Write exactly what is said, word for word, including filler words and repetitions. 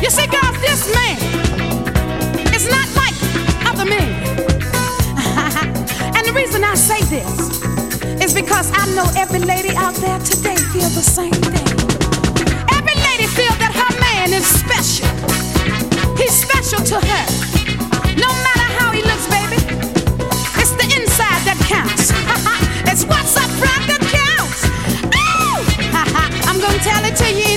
You see, girls, this man is not like other men. And the reason I say this is because I know every lady out there today feel the same thing. Every lady feel that her man is special. He's special to her. No matter how he looks, baby, it's the inside that counts. It's what's up front that counts. Ooh! I'm gonna tell it to you